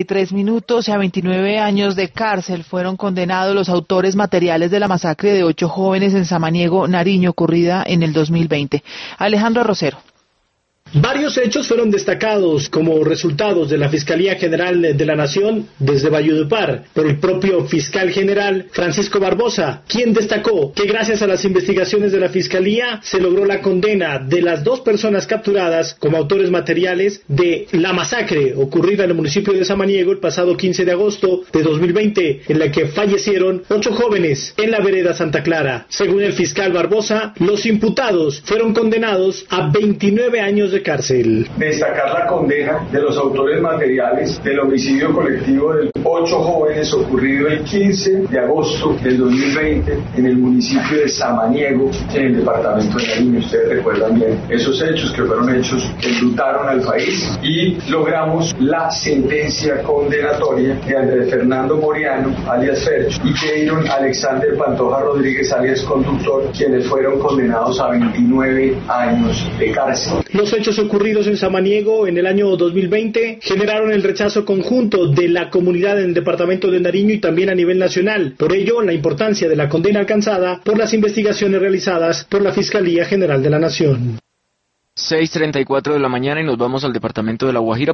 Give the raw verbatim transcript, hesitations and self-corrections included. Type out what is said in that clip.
Tres minutos y a veintinueve años de cárcel fueron condenados los autores materiales de la masacre de ocho jóvenes en Samaniego, Nariño, ocurrida en el dos mil veinte. Alejandro Rosero. Varios hechos fueron destacados como resultados de la Fiscalía General de la Nación desde Valledupar por el propio fiscal general Francisco Barbosa, quien destacó que gracias a las investigaciones de la Fiscalía se logró la condena de las dos personas capturadas como autores materiales de la masacre ocurrida en el municipio de Samaniego el pasado quince de agosto de dos mil veinte, en la que fallecieron ocho jóvenes en la vereda Santa Clara. Según el fiscal Barbosa, los imputados fueron condenados a veintinueve años de cárcel. Destacar la condena de los autores materiales del homicidio colectivo de ocho jóvenes ocurrido el quince de agosto del dos mil veinte en el municipio de Samaniego, en el departamento de Nariño. Ustedes recuerdan bien esos hechos que fueron hechos que enlutaron al país, y logramos la sentencia condenatoria de Andrés Fernando Moriano, alias Fercho, y Jairon Alexander Pantoja Rodríguez, alias Conductor, quienes fueron condenados a veintinueve años de cárcel. Los hechos ocurridos en Samaniego en el año dos mil veinte generaron el rechazo conjunto de la comunidad en el departamento de Nariño y también a nivel nacional. Por ello, la importancia de la condena alcanzada por las investigaciones realizadas por la Fiscalía General de la Nación. seis treinta y cuatro de la mañana y nos vamos al departamento de La Guajira.